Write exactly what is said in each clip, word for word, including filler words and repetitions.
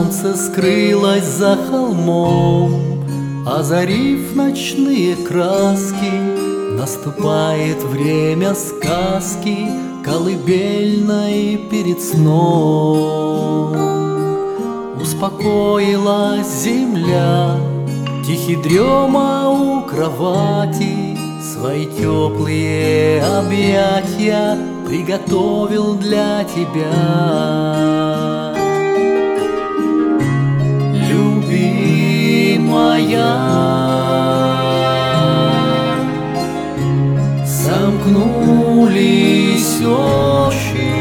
Солнце скрылось за холмом, озарив ночные краски. Наступает время сказки, колыбельной перед сном. Успокоилась земля, тихий дрема у кровати, свои теплые объятия приготовил для тебя. Любимая, сомкнулись очи,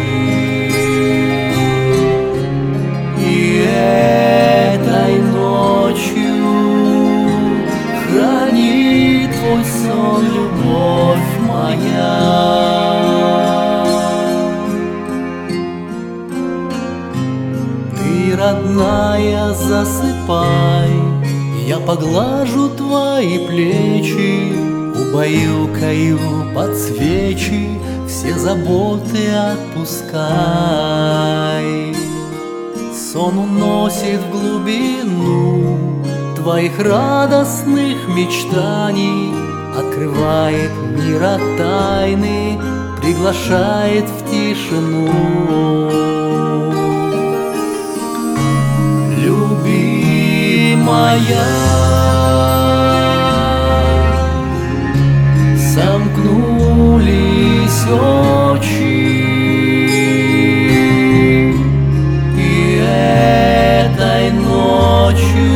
и этой ночью храни твой сон, любовь моя. Ты, родная, засыпай, я поглажу твои плечи, убаюкаю под свечи, все заботы отпускай. Сон уносит в глубину твоих радостных мечтаний, открывает мир от тайны, приглашает в тишину. Любимая, сомкнулись очи, и этой ночью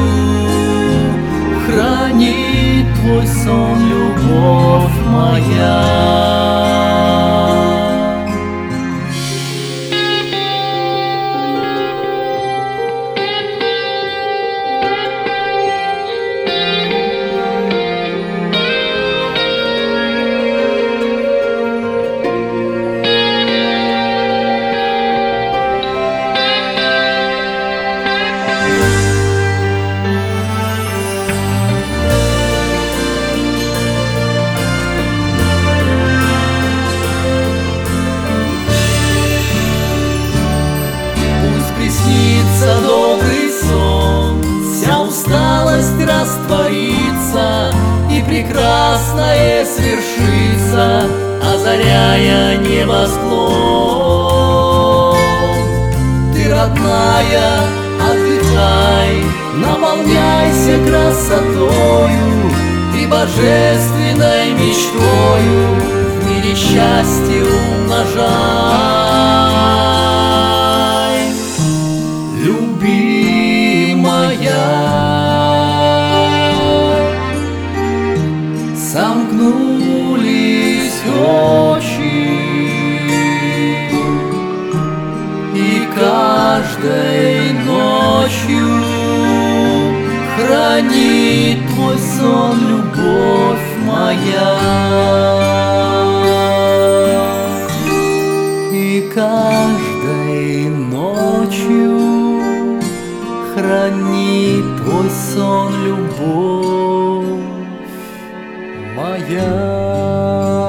храни твой сон, любовь моя. Снится добрый сон, вся усталость растворится, и прекрасное свершится, озаряя небосклон. Ты, родная, отдыхай, наполняйся красотою и божественной мечтою, в мире счастье умножай. Любимая, сомкнулись очи, и каждой ночью храни твой сон, любовь моя. И каждой ночью храни твой сон, любовь моя.